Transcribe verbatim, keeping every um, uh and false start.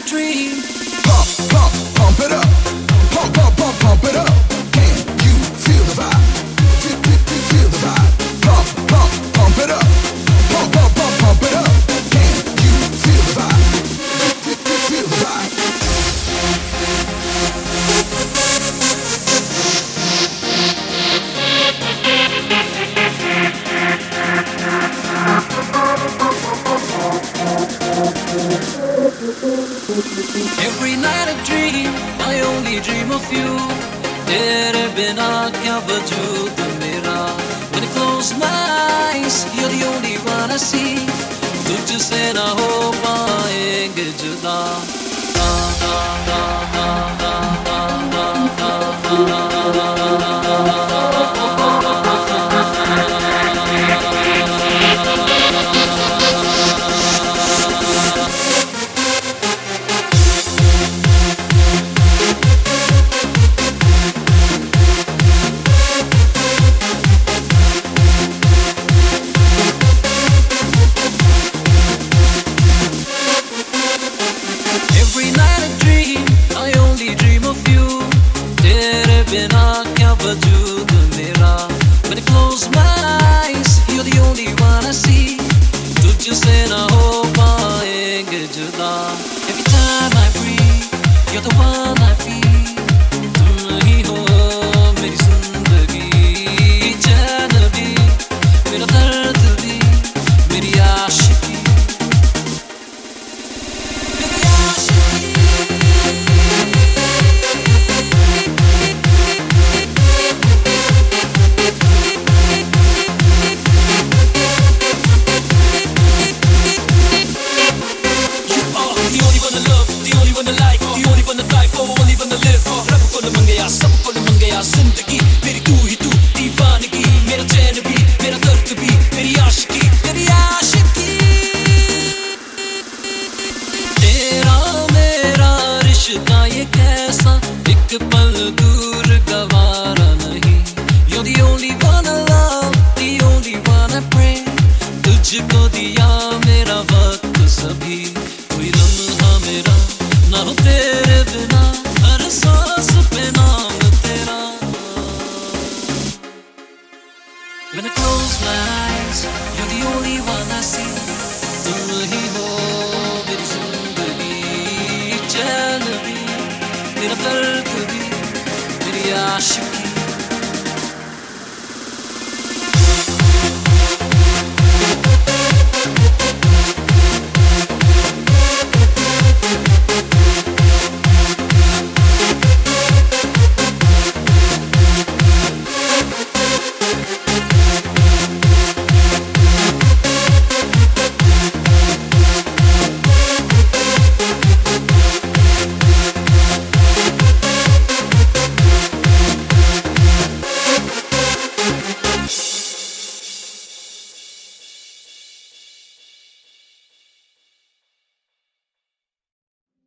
dream. Pump, pump, pump it up. Pump, pump, pump, pump it up. Can you feel the vibe? Feel, feel, feel, feel the vibe. Pump, pump, pump it up. Pump, pump, pump, pump it up. Can you feel the vibe? Feel, feel, feel the vibe. Every night I dream, I only dream of you. तेरे बिना क्या वजूद मेरा. When I close my eyes, you're the only one I see. तुझसे ना हो पाएंगे जुदा. Every night I dream, I only dream of you. तेरे बिना क्या वजूद मेरा. When I close my eyes, you're the only one I see. तुझसे ना हो पाएंगे जुदा. Every time I breathe, you're the one I feel. तुम ही हो मेरी जिंदगी. चैन भी, मेरा दर्द भी, मेरी आशिकी. जिंदगी मेरी तू ही तू, दीवानगी मेरा चैन भी, मेरा दर्द भी, मेरी आशिकी, मेरी आशिकी. तेरा मेरा रिश्ता ये कैसा, एक पल दूर गवारा नहीं. You're the only one I love, the only one I pray. तुझको दिया मेरा वक्त सभी, कोई लम्हा मेरा ना हो तेरे बिना. हर सांस पे नाम तेरा. When I close my eyes, you're the only one I see. तुम ही हो मेरी जिंदगी. चैन भी, मेरा दर्द भी, मेरी आशिकी.